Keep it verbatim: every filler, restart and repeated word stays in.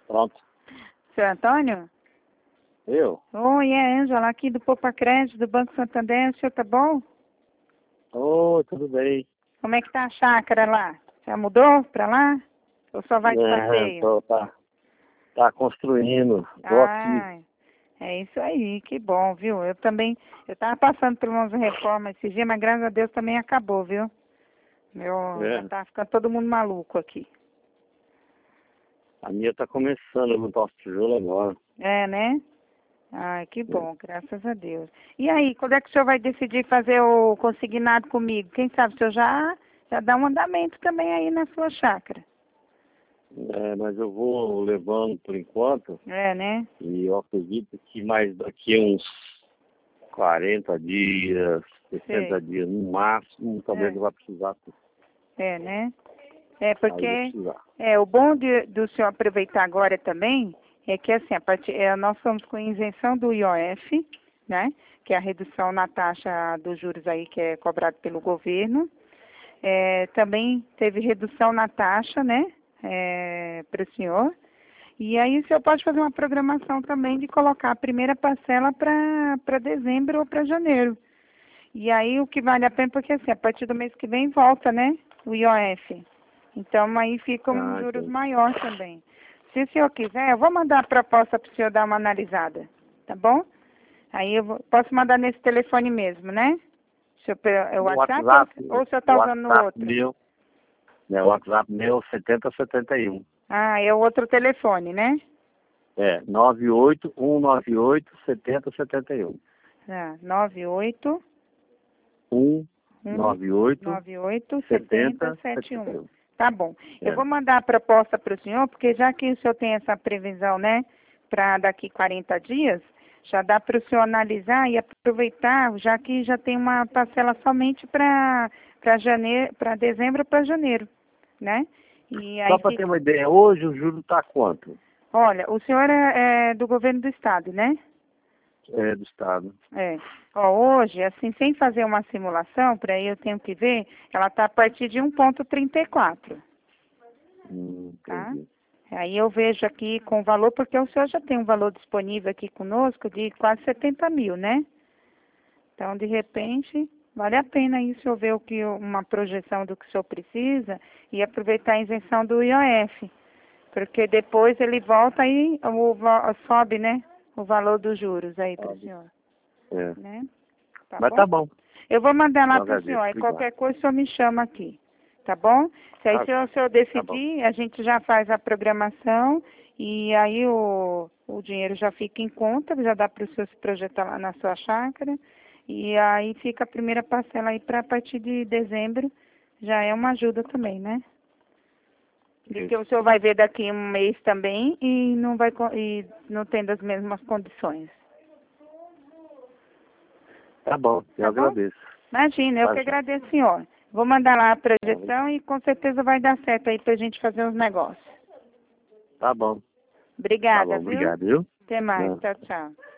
Pronto. Seu Antônio? Eu? Oi, é Ângela, aqui do Poupa Crédito, do Banco Santander. O senhor tá bom? Oi, tudo bem? Como é que tá a chácara lá? Já mudou pra lá? Ou só vai de É, passeio? tô, tá, tá construindo. Tô aqui. Ah, é isso aí, que bom, viu? Eu também, eu tava passando por umas reformas esses dias, mas graças a Deus também acabou, viu? Meu, É, já tá ficando todo mundo maluco aqui. a minha tá começando a montar os tijolos agora. É, né? Ai, que bom, graças a Deus. E aí, quando é que o senhor vai decidir fazer o consignado comigo? Quem sabe o senhor já, já dá um andamento também aí na sua chácara. É, mas eu vou levando por enquanto. É, né? E eu acredito que mais daqui a uns quarenta dias, sessenta Sei. dias no máximo, talvez É, eu vá precisar. é, né? É Aí eu vou porque precisar. é, o bom de, do senhor aproveitar agora também é que assim, a partir, é, nós estamos com isenção do I O F, né? Que é a redução na taxa dos juros aí que é cobrado pelo governo. É, também teve redução na taxa, né? É, para o senhor. E aí o senhor pode fazer uma programação também de colocar a primeira parcela para dezembro ou para janeiro. E aí o que vale a pena, porque assim, a partir do mês que vem volta, né? O I O F. Então aí ficam Ah, juros entendi. maiores também. Se o senhor quiser, eu vou mandar a proposta para o senhor dar uma analisada, tá bom? Aí eu vou, posso mandar nesse telefone mesmo, né? O senhor, é o O WhatsApp WhatsApp, ou, ou o senhor o está usando no WhatsApp outro? meu, né, o WhatsApp meu é setenta setenta e um. Ah, é o outro telefone, né? É, nove oito um nove oito sete zero sete um. Ah, nove oito um um nove oito nove oito sete sete zero zero sete sete um. um. Tá bom. Eu É, vou mandar a proposta para o senhor, porque já que o senhor tem essa previsão, né, para daqui quarenta dias, já dá para o senhor analisar e aproveitar, já que já tem uma parcela somente para para janeiro, para dezembro para janeiro, né? E só aí para ter fica. uma ideia, hoje o juro está quanto? Olha, o senhor é, é do governo do estado, né? É, do Estado. É. Ó, hoje, assim, sem fazer uma simulação, para aí eu tenho que ver, ela está a partir de um ponto trinta e quatro, Hum, tá? entendi. Aí eu vejo aqui com o valor, porque o senhor já tem um valor disponível aqui conosco de quase setenta mil, né? Então, de repente, vale a pena aí o senhor ver o que, uma projeção do que o senhor precisa e aproveitar a isenção do I O F, porque depois ele volta e o, va- sobe, né? O valor dos juros aí para o Sabe? senhor, É. né? Tá Mas bom? tá bom, Eu vou mandar eu lá para o agradeço. senhor e Obrigado. qualquer coisa o senhor me chama aqui, tá bom? Se aí Tá, se o senhor tá bom. decidir, a gente já faz a programação e aí o, o dinheiro já fica em conta, já dá para o senhor se projetar lá na sua chácara e aí fica a primeira parcela aí para a partir de dezembro, já é uma ajuda também, né? De que o senhor vai ver daqui um mês também e não vai co- e não tendo as mesmas condições, Tá bom, eu tá bom? agradeço. Imagina, eu Tá, que já. agradeço, senhor. Vou mandar lá a Tá, projeção e com certeza vai dar certo aí pra gente fazer uns negócios. tá bom, tá bom, Obrigada, viu? obrigado, viu? Até mais. Não. Tchau, tchau.